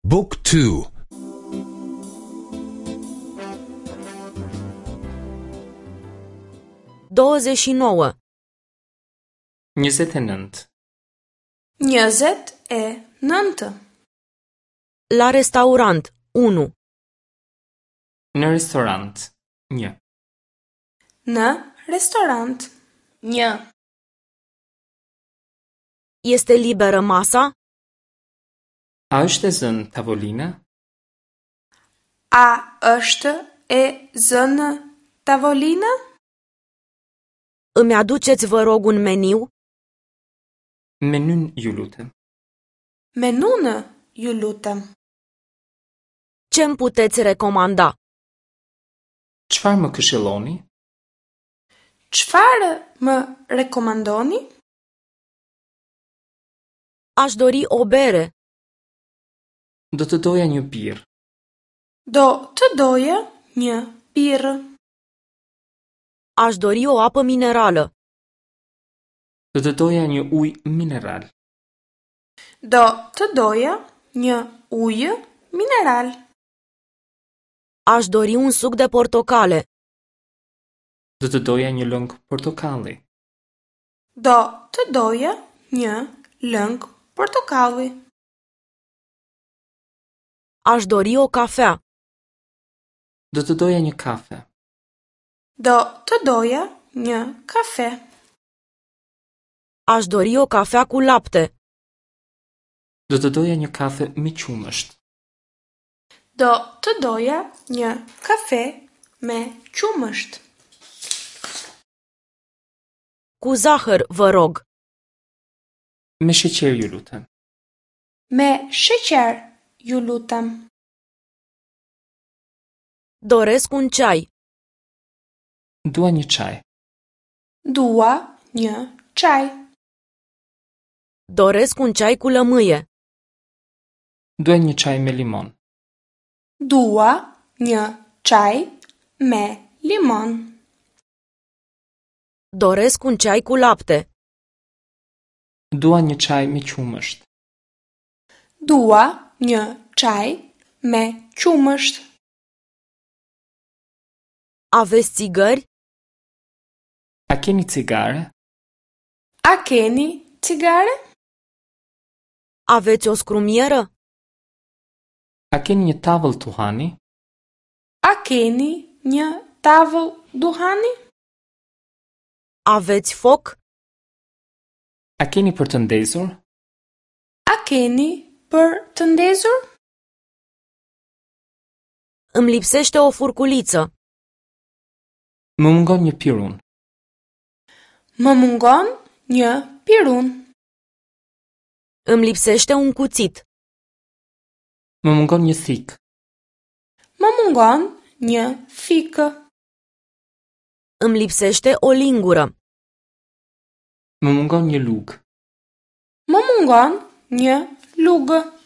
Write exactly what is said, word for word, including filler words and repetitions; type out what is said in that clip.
Book two. douăzeci și nouă. njëzet e nëntë. njëzet e nëntë. La restaurant unu. Në restorant një. Në restorant një. Este liberă masa? A është e zënë tavolina? A është e zënë tavolina? Îmi aduceți, vă rog, un meniu? Menyn ju lutem. Menunë ju lutem. Ce îmi puteți recomanda? Çfarë më këshilloni? Çfarë më rekomandoni? Aș dori o bere. Do të doja një birë. Do të doja një birë. Aș dori o apă minerală. Do të doja një ujë mineral. Do të doja një ujë mineral. Aș dori un suc de portocale. Do të doja një lëng portokalli. Do të doja një lëng portokalli. Aș dori o cafea. Do të doja një kafe. Do të doja një kafe. Aș dori o cafea cu lapte. Do të doja një kafe me qumësht. Do të doja një kafe me qumësht. Cu zahăr, vă rog. Me sheqer ju lutem. Me sheqer ju lutem. Doresc un ceai. Dua një çaj. Dua një çaj. Doresc un ceai cu lămâie. Dua një çaj me limon. Dua një çaj me limon. Doresc un ceai cu lapte. Dua një çaj me qumësht. Dua një çaj me qumësht. Aveți țigări? A keni cigare? A keni cigare? Aveți o scrumieră? A keni një tavull tuhani? A keni një tavull duhani? Aveți foc? A keni për të ndezur? A keni për të ndezur? Îmi lipsește o furculiță. Më mungon një pirun. Më mungon një pirun. Îmi lipsește un cuțit. Më mungon një thik. Më mungon një fikë. Îmi lipsește o lingură. Më mungon një lugë. Më mungon një lugë.